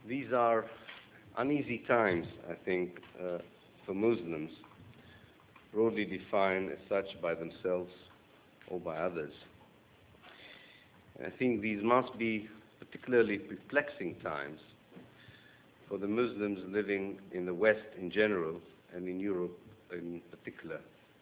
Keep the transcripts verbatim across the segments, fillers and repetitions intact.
These are uneasy times, I think, uh, for Muslims, broadly defined as such by themselves or by others. And I think these must be particularly perplexing times for the Muslims living in the West in general and in Europe in particular.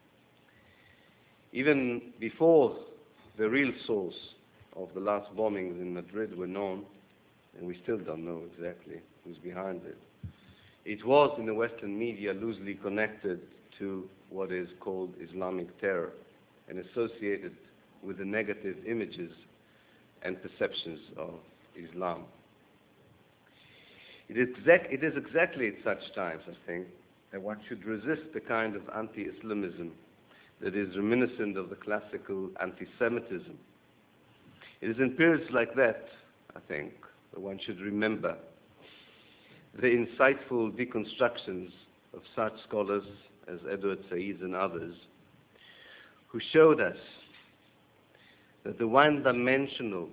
Even before the real source of the last bombings in Madrid were known, and we still don't know exactly who's behind it, it was in the Western media loosely connected to what is called Islamic terror and associated with the negative images and perceptions of Islam. It is, exact, it is exactly at such times, I think, that one should resist the kind of anti-Islamism that is reminiscent of the classical anti-Semitism. It is in periods like that, I think, that one should remember the insightful deconstructions of such scholars as Edward Said and others, who showed us that the one-dimensional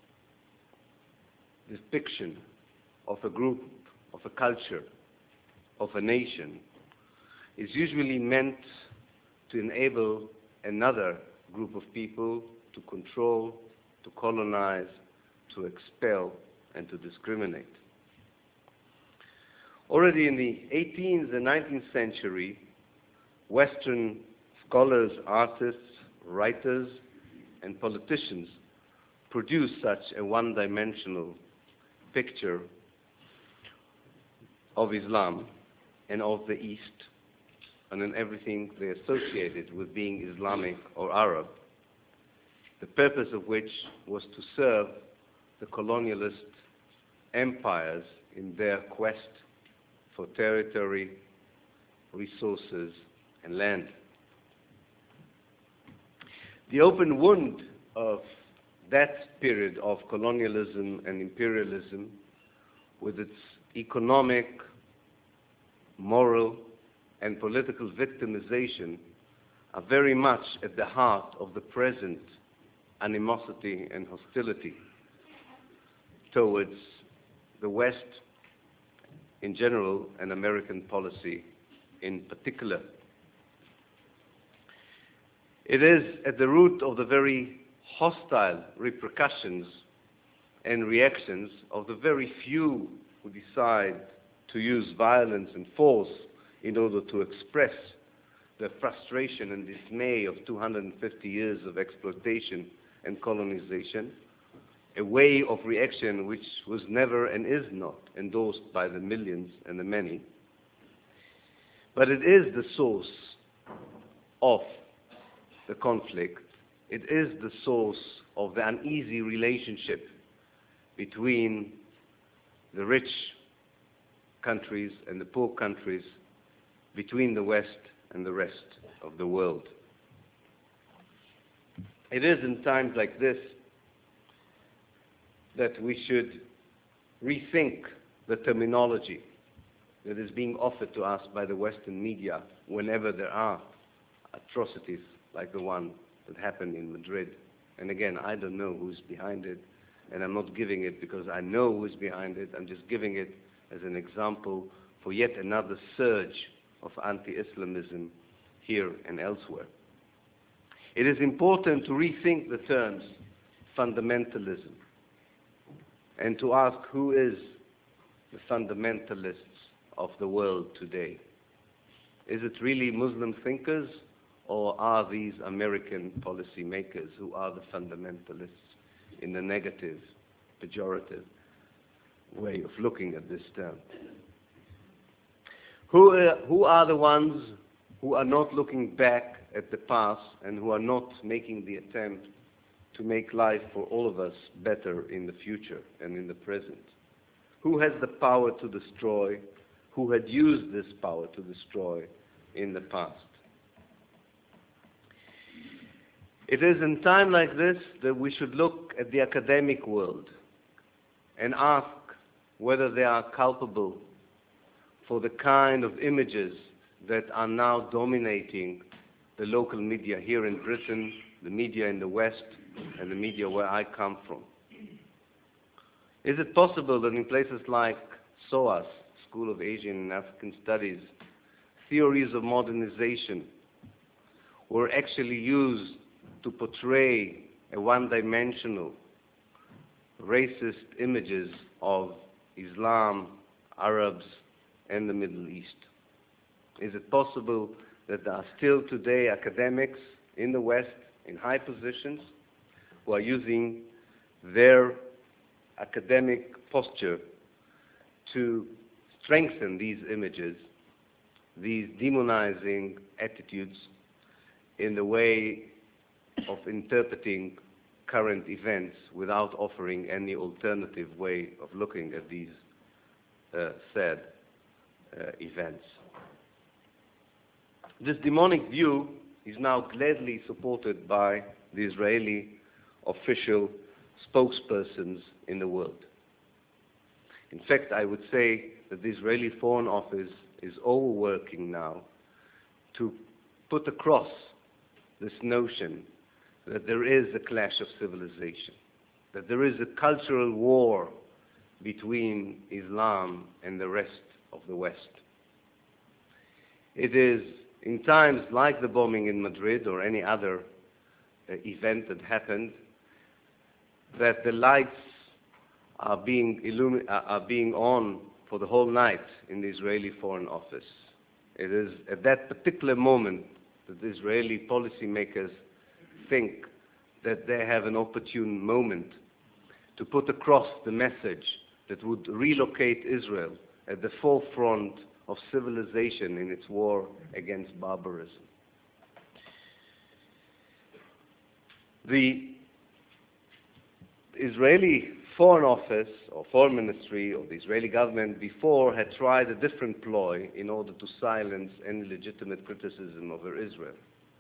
depiction of a group, of a culture, of a nation, is usually meant to enable another group of people to control, to colonize, to expel, and to discriminate. Already in the eighteenth and nineteenth century, Western scholars, artists, writers, and politicians produced such a one-dimensional picture of Islam and of the East, and in everything they associated with being Islamic or Arab, the purpose of which was to serve the colonialist empires in their quest for territory, resources, and land. The open wound of that period of colonialism and imperialism, with its economic, moral, and political victimization, are very much at the heart of the present animosity and hostility towards the West in general and American policy in particular. It is at the root of the very hostile repercussions and reactions of the very few who decide to use violence and force in order to express the frustration and dismay of two hundred fifty years of exploitation and colonization, a way of reaction which was never and is not endorsed by the millions and the many. But it is the source of the conflict. It is the source of the uneasy relationship between the rich countries and the poor countries, between the West and the rest of the world. It is in times like this that we should rethink the terminology that is being offered to us by the Western media whenever there are atrocities like the one that happened in Madrid. And again, I don't know who's behind it, and I'm not giving it because I know who's behind it. I'm just giving it as an example for yet another surge of anti-Islamism here and elsewhere. It is important to rethink the terms fundamentalism and to ask who is the fundamentalists of the world today. Is it really Muslim thinkers, or are these American policymakers who are the fundamentalists in the negative, pejorative way of looking at this term? Who are, who are the ones who are not looking back at the past and who are not making the attempt to make life for all of us better in the future and in the present? Who has the power to destroy? Who had used this power to destroy in the past? It is in time like this that we should look at the academic world and ask whether they are culpable for the kind of images that are now dominating the local media here in Britain, the media in the West, and the media where I come from. Is it possible that in places like S O A S, School of Asian and African Studies, theories of modernization were actually used to portray a one-dimensional, racist images of Islam, Arabs, and the Middle East. Is it possible that there are still today academics in the West in high positions who are using their academic posture to strengthen these images, these demonizing attitudes in the way of interpreting current events without offering any alternative way of looking at these uh, sad uh, events? This demonic view is now gladly supported by the Israeli official spokespersons in the world. In fact, I would say that the Israeli Foreign Office is overworking now to put across this notion that there is a clash of civilization, that there is a cultural war between Islam and the rest of the West. It is in times like the bombing in Madrid or any other uh, event that happened that the lights are being, illumi- are being on for the whole night in the Israeli Foreign Office. It is at that particular moment that the Israeli policymakers think that they have an opportune moment to put across the message that would relocate Israel at the forefront of civilization in its war against barbarism. The Israeli Foreign Office or Foreign Ministry or the Israeli government before had tried a different ploy in order to silence any legitimate criticism over Israel.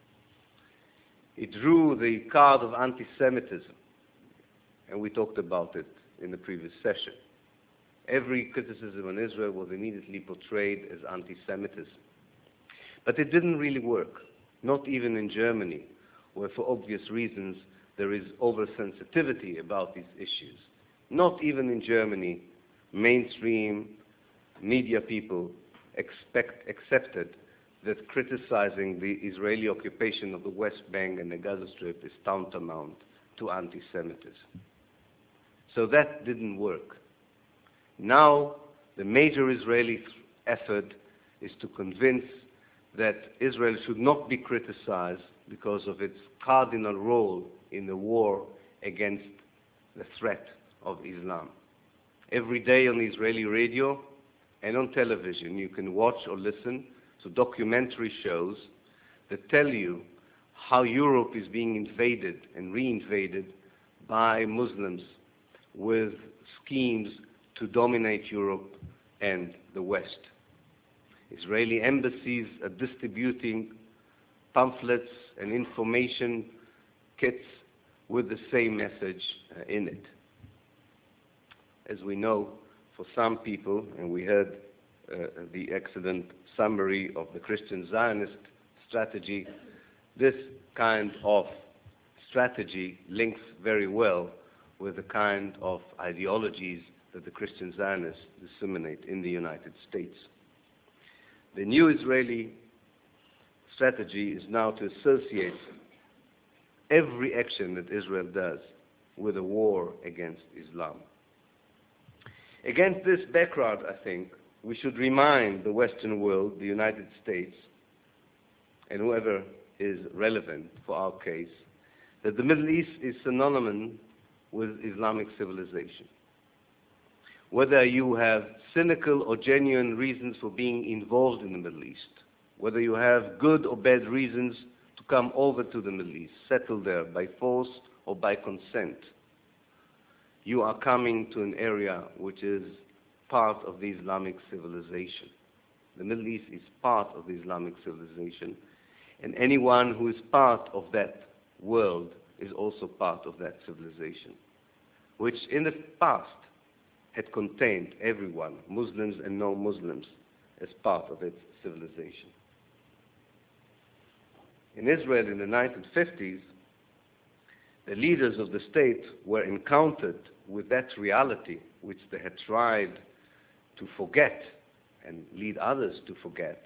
It drew the card of anti-Semitism, and we talked about it in the previous session. Every criticism on Israel was immediately portrayed as anti-Semitism. But it didn't really work, not even in Germany, where for obvious reasons there is oversensitivity about these issues. Not even in Germany, mainstream media people expect, accepted that criticizing the Israeli occupation of the West Bank and the Gaza Strip is tantamount to anti-Semitism. So that didn't work. Now, the major Israeli effort is to convince that Israel should not be criticized because of its cardinal role in the war against the threat of Islam. Every day on the Israeli radio and on television, you can watch or listen to documentary shows that tell you how Europe is being invaded and re-invaded by Muslims with schemes to dominate Europe and the West. Israeli embassies are distributing pamphlets and information kits with the same message uh, in it. As we know, for some people, and we heard uh, the excellent summary of the Christian Zionist strategy, this kind of strategy links very well with the kind of ideologies that the Christian Zionists disseminate in the United States. The new Israeli strategy is now to associate every action that Israel does with a war against Islam. Against this background, I think, we should remind the Western world, the United States, and whoever is relevant for our case, that the Middle East is synonymous with Islamic civilization. Whether you have cynical or genuine reasons for being involved in the Middle East, whether you have good or bad reasons to come over to the Middle East, settle there by force or by consent, you are coming to an area which is part of the Islamic civilization. The Middle East is part of the Islamic civilization, and anyone who is part of that world is also part of that civilization, which in the past had contained everyone, Muslims and non-Muslims, as part of its civilization. In Israel in the nineteen fifties, the leaders of the state were encountered with that reality which they had tried to forget and lead others to forget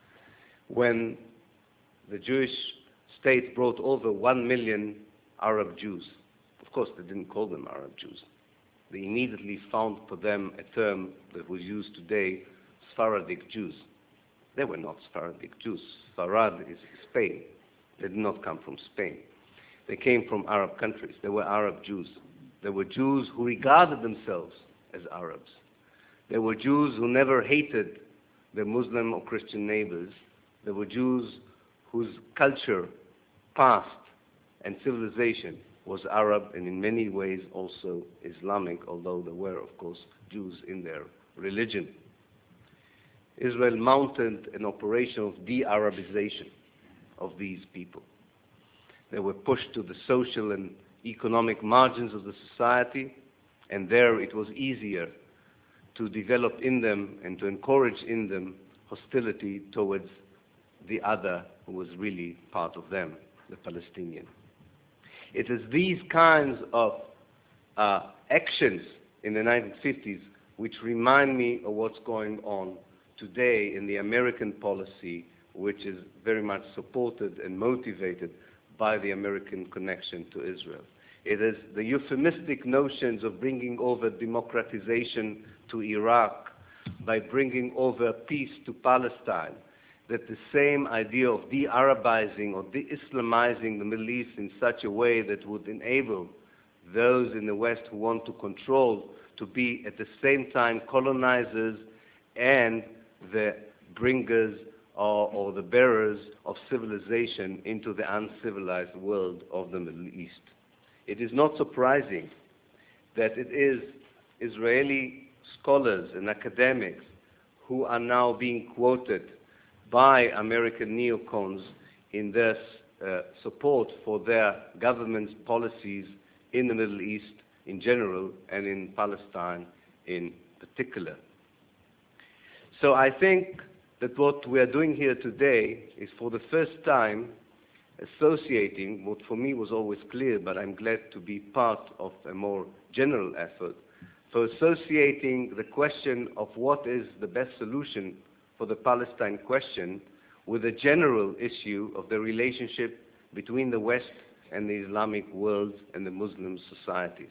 when the Jewish state brought over one million Arab Jews. Of course, they didn't call them Arab Jews. They immediately found for them a term that was used today, Sephardic Jews. They were not Sephardic Jews. Sfarad is Spain. They did not come from Spain. They came from Arab countries. They were Arab Jews. They were Jews who regarded themselves as Arabs. They were Jews who never hated their Muslim or Christian neighbors. They were Jews whose culture, past, and civilization was Arab and in many ways also Islamic, although there were, of course, Jews in their religion. Israel mounted an operation of de-Arabization of these people. They were pushed to the social and economic margins of the society, and there it was easier to develop in them and to encourage in them hostility towards the other who was really part of them, the Palestinian. It is these kinds of uh, actions in the nineteen fifties which remind me of what's going on today in the American policy, which is very much supported and motivated by the American connection to Israel. It is the euphemistic notions of bringing over democratization to Iraq, by bringing over peace to Palestine, that the same idea of de-Arabizing or de-Islamizing the Middle East in such a way that would enable those in the West who want to control to be at the same time colonizers and the bringers or, or the bearers of civilization into the uncivilized world of the Middle East. It is not surprising that it is Israeli scholars and academics who are now being quoted by American neocons in their uh, support for their government's policies in the Middle East in general and in Palestine in particular. So I think that what we are doing here today is for the first time associating what for me was always clear, but I'm glad to be part of a more general effort, for associating the question of what is the best solution for the Palestine question with the general issue of the relationship between the West and the Islamic world and the Muslim societies.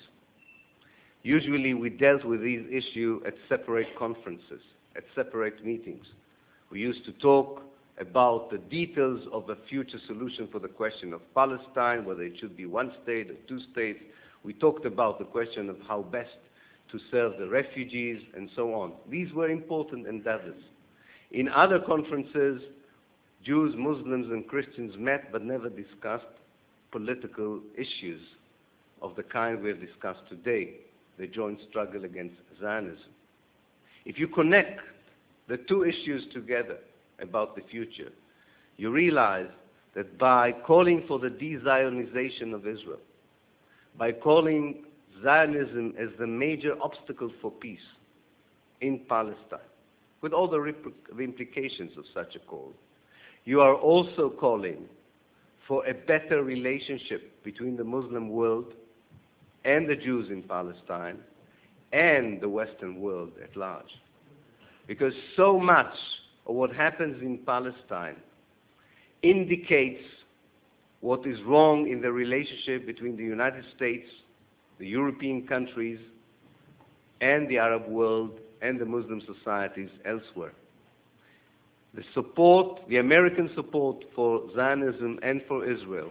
Usually we dealt with these issues at separate conferences, at separate meetings. We used to talk about the details of a future solution for the question of Palestine, whether it should be one state or two states. We talked about the question of how best to serve the refugees and so on. These were important endeavors. In other conferences, Jews, Muslims, and Christians met but never discussed political issues of the kind we have discussed today, the joint struggle against Zionism. If you connect the two issues together about the future, you realize that by calling for the de-Zionization of Israel, by calling Zionism as the major obstacle for peace in Palestine, with all the, the implications of such a call, you are also calling for a better relationship between the Muslim world and the Jews in Palestine and the Western world at large. Because so much of what happens in Palestine indicates what is wrong in the relationship between the United States, the European countries, and the Arab world and the Muslim societies elsewhere. The support, the American support for Zionism and for Israel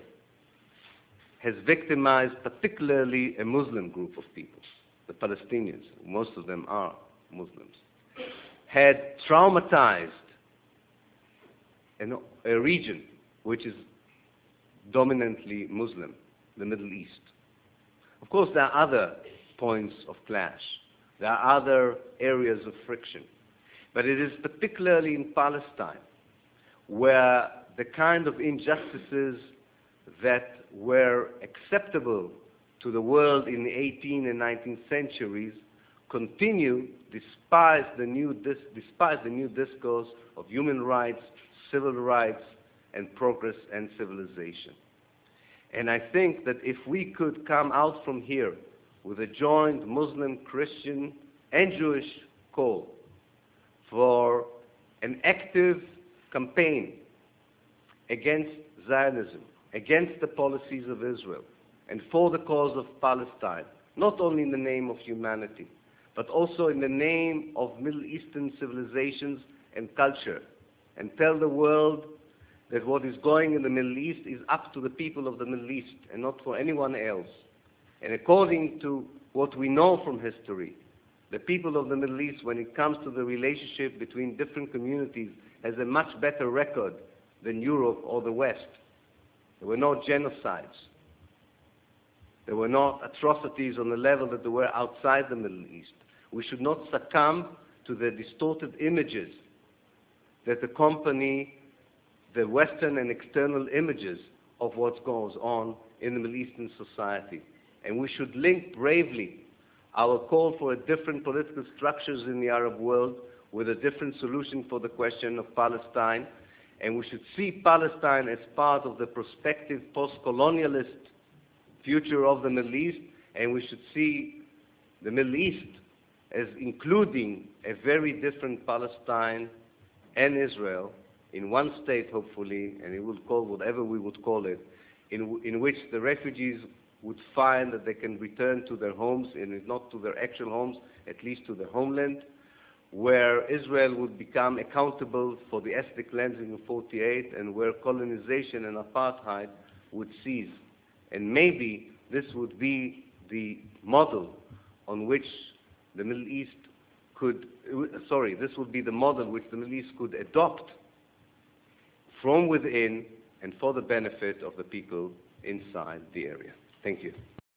has victimized particularly a Muslim group of people, the Palestinians, most of them are Muslims, had traumatized an, a region which is dominantly Muslim, the Middle East. Of course, there are other points of clash. There are other areas of friction. But it is particularly in Palestine where the kind of injustices that were acceptable to the world in the eighteenth and nineteenth centuries continue despite the new, dis despite the new discourse of human rights, civil rights, and progress and civilization. And I think that if we could come out from here with a joint Muslim, Christian, and Jewish call active campaign against Zionism, against the policies of Israel, and for the cause of Palestine, not only in the name of humanity, but also in the name of Middle Eastern civilizations and culture, and tell the world that what is going in the Middle East is up to the people of the Middle East and not for anyone else. And according to what we know from history, the people of the Middle East, when it comes to the relationship between different communities, has a much better record than Europe or the West. There were no genocides. There were not atrocities on the level that there were outside the Middle East. We should not succumb to the distorted images that accompany the Western and external images of what goes on in the Middle Eastern society. And we should link bravely our call for a different political structures in the Arab world with a different solution for the question of Palestine. And we should see Palestine as part of the prospective post-colonialist future of the Middle East, and we should see the Middle East as including a very different Palestine and Israel in one state, hopefully, and it will call whatever we would call it, in, in which the refugees would find that they can return to their homes, and if not to their actual homes, at least to their homeland, where Israel would become accountable for the ethnic cleansing of forty-eight, and where colonization and apartheid would cease. And maybe this would be the model on which the Middle East could, sorry, this would be the model which the Middle East could adopt from within and for the benefit of the people inside the area. Thank you.